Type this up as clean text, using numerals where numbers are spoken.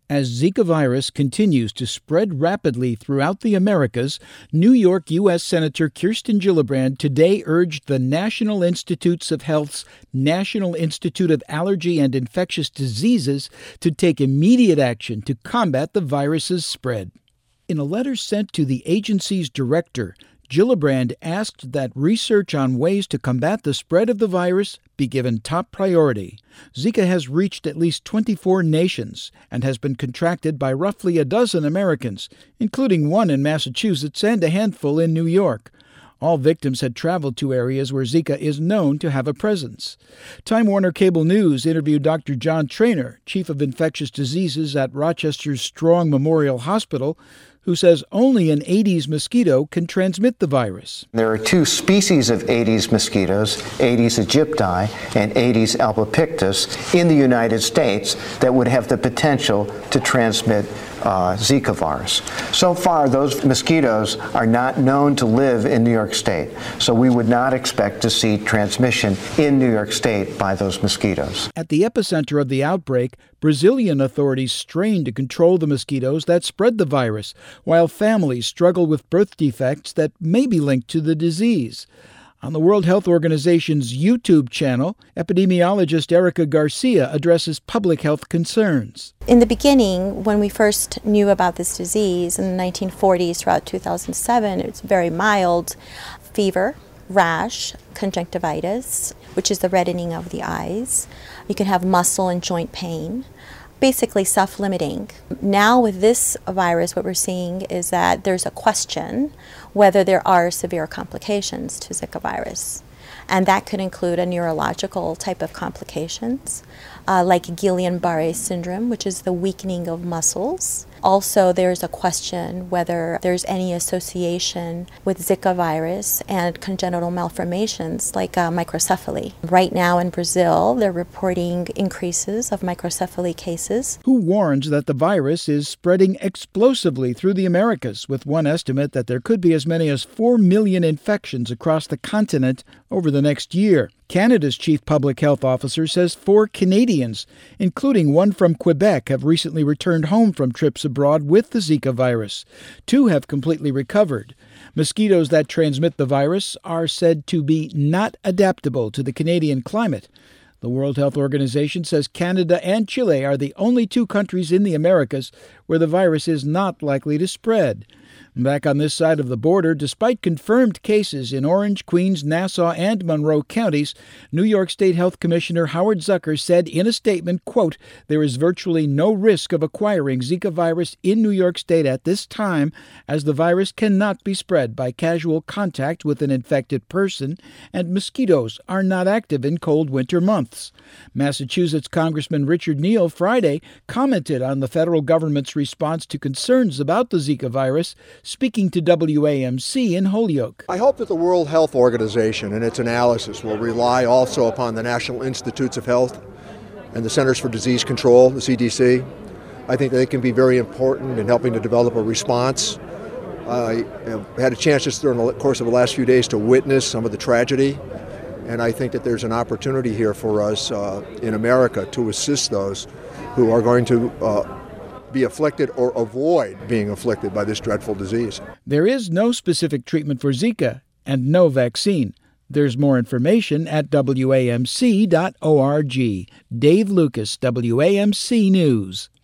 As Zika virus continues to spread rapidly throughout the Americas, New York U.S. Senator Kirsten Gillibrand today urged the National Institutes of Health's National Institute of Allergy and Infectious Diseases to take immediate action to combat the virus's spread. In a letter sent to the agency's director, Gillibrand asked that research on ways to combat the spread of the virus be given top priority. Zika has reached at least 24 nations and has been contracted by roughly a dozen Americans, including one in Massachusetts and a handful in New York. All victims had traveled to areas where Zika is known to have a presence. Time Warner Cable News interviewed Dr. John Traynor, Chief of Infectious Diseases at Rochester's Strong Memorial Hospital, who says only an Aedes mosquito can transmit the virus. There are two species of Aedes mosquitoes, Aedes aegypti and Aedes albopictus, in the United States that would have the potential to transmit Zika virus. So far, those mosquitoes are not known to live in New York State, so we would not expect to see transmission in New York State by those mosquitoes. At the epicenter of the outbreak, Brazilian authorities strain to control the mosquitoes that spread the virus, while families struggle with birth defects that may be linked to the disease. On the World Health Organization's YouTube channel, epidemiologist Erica Garcia addresses public health concerns. In the beginning, when we first knew about this disease in the 1940s throughout 2007, it was very mild fever, rash, conjunctivitis, which is the reddening of the eyes. You can have muscle and joint pain, basically self-limiting. Now with this virus, what we're seeing is that there's a question whether there are severe complications to Zika virus. And that could include a neurological type of complications, like Guillain-Barré syndrome, which is the weakening of muscles. Also, there's a question whether there's any association with Zika virus and congenital malformations like microcephaly. Right now in Brazil, they're reporting increases of microcephaly cases. Who warns that the virus is spreading explosively through the Americas, with one estimate that there could be as many as 4 million infections across the continent over the next year. Canada's chief public health officer says 4 Canadians, including one from Quebec, have recently returned home from trips abroad with the Zika virus. 2 have completely recovered. Mosquitoes that transmit the virus are said to be not adaptable to the Canadian climate. The World Health Organization says Canada and Chile are the only 2 countries in the Americas where the virus is not likely to spread. Back on this side of the border, despite confirmed cases in Orange, Queens, Nassau, and Monroe counties, New York State Health Commissioner Howard Zucker said in a statement, quote, "There is virtually no risk of acquiring Zika virus in New York State at this time, as the virus cannot be spread by casual contact with an infected person, and mosquitoes are not active in cold winter months." Massachusetts Congressman Richard Neal Friday commented on the federal government's response to concerns about the Zika virus, speaking to WAMC in Holyoke. I hope that the World Health Organization and its analysis will rely also upon the National Institutes of Health and the Centers for Disease Control, the CDC. I think they can be very important in helping to develop a response. I have had a chance just during the course of the last few days to witness some of the tragedy, and I think that there's an opportunity here for us in America to assist those who are going to be afflicted or avoid being afflicted by this dreadful disease. There is no specific treatment for Zika and no vaccine. There's more information at WAMC.org. Dave Lucas, WAMC News.